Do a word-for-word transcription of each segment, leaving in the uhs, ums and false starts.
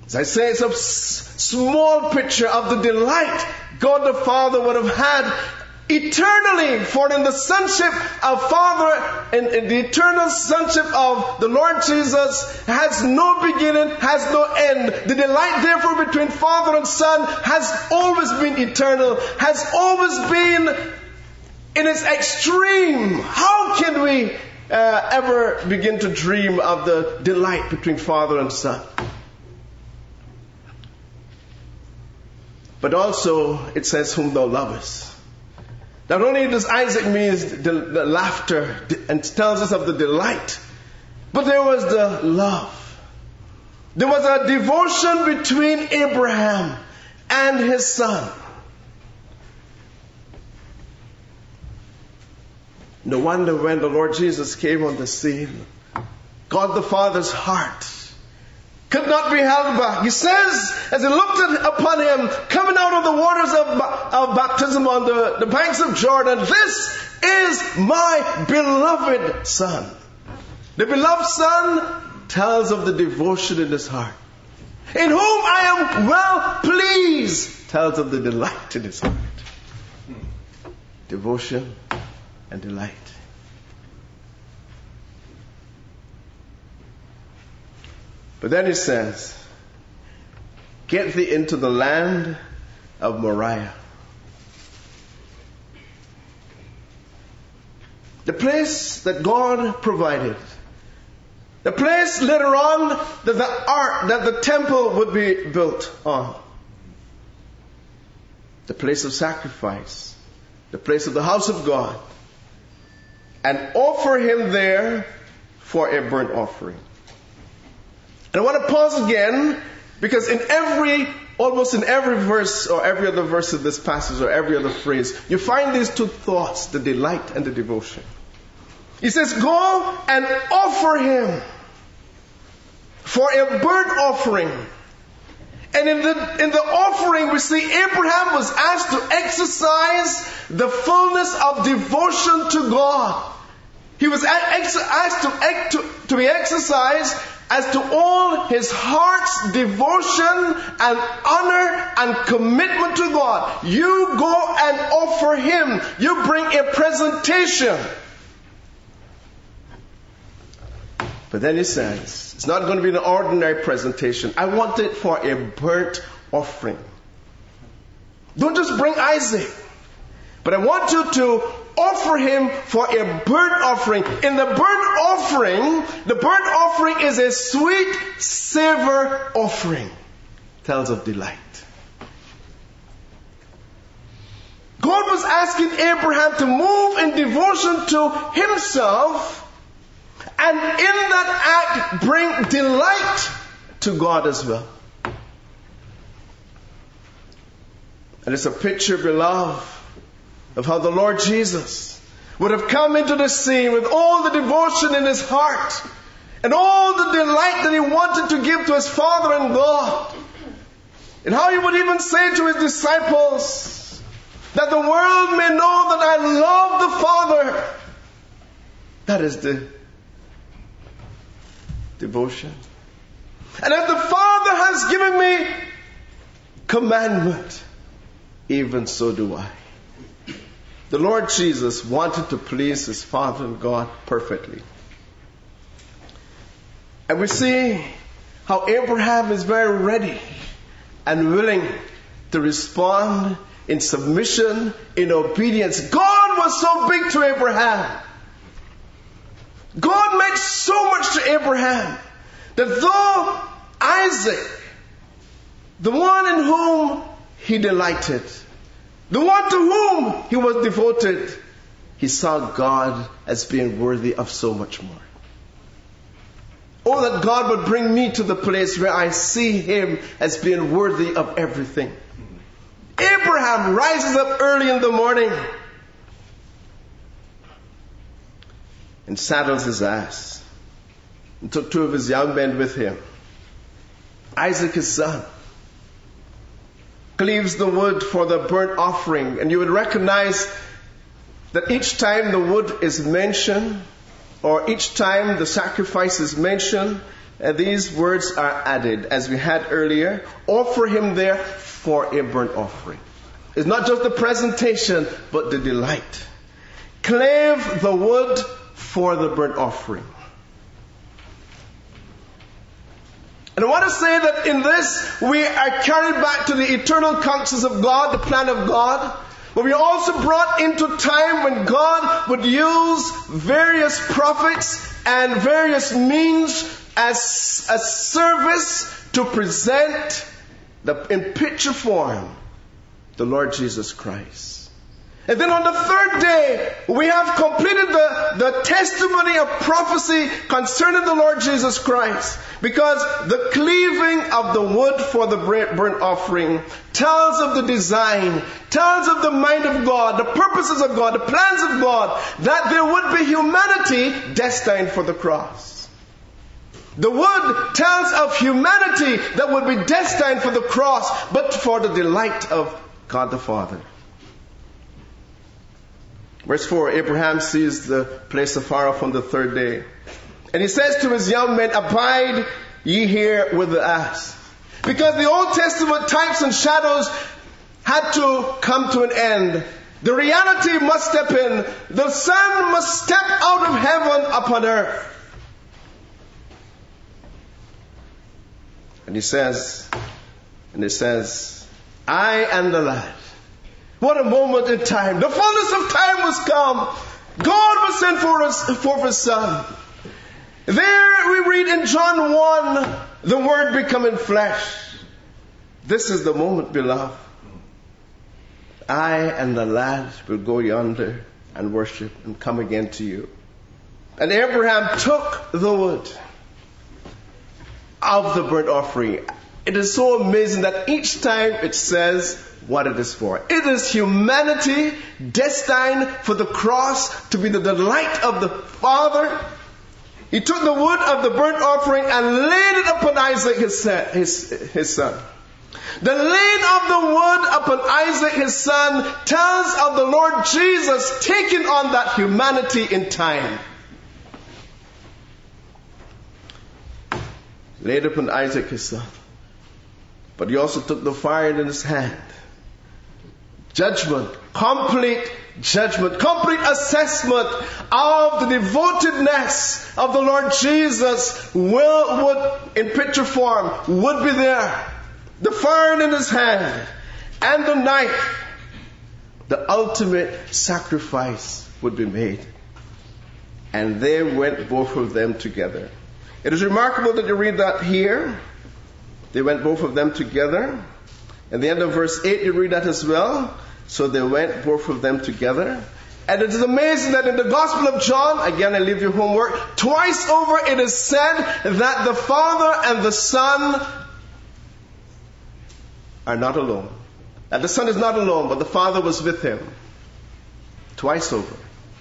As I say, it's a s- small picture of the delight God the Father would have had eternally, for in the sonship of Father and in, in the eternal sonship of the Lord Jesus has no beginning, has no end. The delight therefore between Father and Son has always been eternal, has always been in its extreme. How can we uh, ever begin to dream of the delight between Father and Son? But also it says, whom thou lovest. Not only does Isaac mean the, the laughter and tells us of the delight, but there was the love. There was a devotion between Abraham and his son. No wonder when the Lord Jesus came on the scene, God the Father's heart could not be held back. He says, as he looked at, upon him, coming out of the waters of, of baptism on the, the banks of Jordan, this is my beloved Son. The beloved Son tells of the devotion in his heart. In whom I am well pleased, tells of the delight in his heart. Devotion and delight. But then he says, get thee into the land of Moriah. The place that God provided. The place later on that the ark, that the temple would be built on. The place of sacrifice. The place of the house of God. And offer him there for a burnt offering. And I want to pause again, because in every, almost in every verse or every other verse of this passage or every other phrase, you find these two thoughts, the delight and the devotion. He says, go and offer him for a burnt offering. And in the, in the offering, we see Abraham was asked to exercise the fullness of devotion to God. He was asked to, to, to be exercised as to all his heart's devotion and honor and commitment to God. You go and offer him. You bring a presentation. But then he says, it's not going to be an ordinary presentation. I want it for a burnt offering. Don't just bring Isaac, but I want you to offer him for a burnt offering. In the burnt offering, the burnt offering is a sweet savor offering. Tells of delight. God was asking Abraham to move in devotion to himself, and in that act bring delight to God as well. And it's a picture, beloved, of how the Lord Jesus would have come into the scene with all the devotion in his heart and all the delight that he wanted to give to his Father and God. And how he would even say to his disciples that the world may know that I love the Father. That is the devotion. And if the Father has given me commandment, even so do I. The Lord Jesus wanted to please his Father and God perfectly. And we see how Abraham is very ready and willing to respond in submission, in obedience. God was so big to Abraham. God meant so much to Abraham that though Isaac, the one in whom he delighted, the one to whom he was devoted, he saw God as being worthy of so much more. Oh, that God would bring me to the place where I see him as being worthy of everything. Abraham rises up early in the morning and saddles his ass and took two of his young men with him. Isaac, his son, cleaves the wood for the burnt offering. And you would recognize that each time the wood is mentioned, or each time the sacrifice is mentioned, uh, these words are added, as we had earlier, offer him there for a burnt offering. It's not just the presentation, but the delight. Clave the wood for the burnt offering. And I want to say that in this, we are carried back to the eternal counsels of God, the plan of God. But we are also brought into time when God would use various prophets and various means as a service to present the, in picture form the Lord Jesus Christ. And then on the third day, we have completed the, the testimony of prophecy concerning the Lord Jesus Christ. Because the cleaving of the wood for the burnt offering tells of the design, tells of the mind of God, the purposes of God, the plans of God, that there would be humanity destined for the cross. The wood tells of humanity that would be destined for the cross, but for the delight of God the Father. Verse four, Abraham sees the place afar off on the third day. And he says to his young men, abide ye here with the ass. Because the Old Testament types and shadows had to come to an end. The reality must step in. The Son must step out of heaven upon earth. And he says, and he says, I and the lad. What a moment in time. The fullness of time was come. God was sent for us, for his Son. There we read in John one, the Word becoming flesh. This is the moment, beloved. I and the lad will go yonder and worship and come again to you. And Abraham took the wood of the burnt offering. It is so amazing that each time it says what it is for. It is humanity destined for the cross to be the delight of the Father. He took the wood of the burnt offering and laid it upon Isaac, his son. His, his son. The laying of the wood upon Isaac, his son, tells of the Lord Jesus taking on that humanity in time. Laid upon Isaac, his son. But he also took the fire in his hand. Judgment, complete judgment, complete assessment of the devotedness of the Lord Jesus will, would, in picture form, would be there. The fire in his hand and the knife, the ultimate sacrifice would be made. And there went both of them together. It is remarkable that you read that here. They went both of them together. At the end of verse eight, you read that as well. So they went both of them together. And it is amazing that in the Gospel of John, again I leave you homework, twice over it is said that the Father and the Son are not alone. That the Son is not alone, but the Father was with him. Twice over.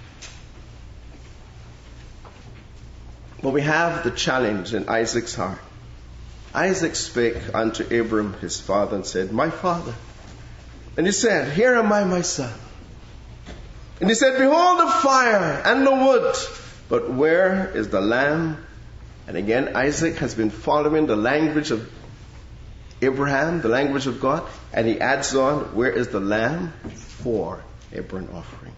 But we have the challenge in Isaac's heart. Isaac spake unto Abram his father and said, my father. And he said, here am I, my son. And he said, behold the fire and the wood, but where is the lamb? And again, Isaac has been following the language of Abraham, the language of God, and he adds on, where is the lamb for a burnt offering?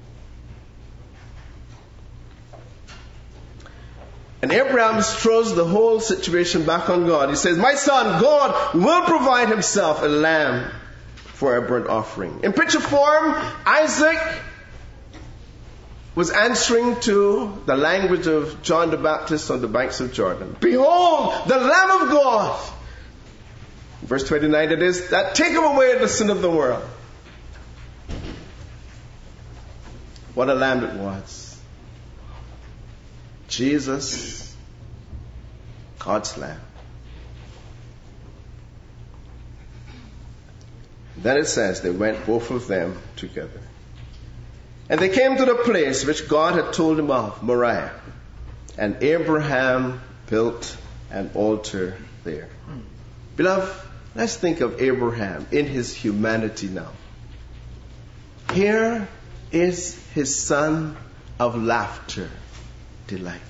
And Abraham throws the whole situation back on God. He says, my son, God will provide himself a lamb for a burnt offering. In picture form, Isaac was answering to the language of John the Baptist on the banks of Jordan. Behold, the Lamb of God. Verse twenty-nine it is, that taketh away the sin of the world. What a lamb it was. Jesus, God's Lamb. Then it says they went both of them together. And they came to the place which God had told him of, Moriah. And Abraham built an altar there. Beloved, let's think of Abraham in his humanity now. Here is his son of laughter, delight.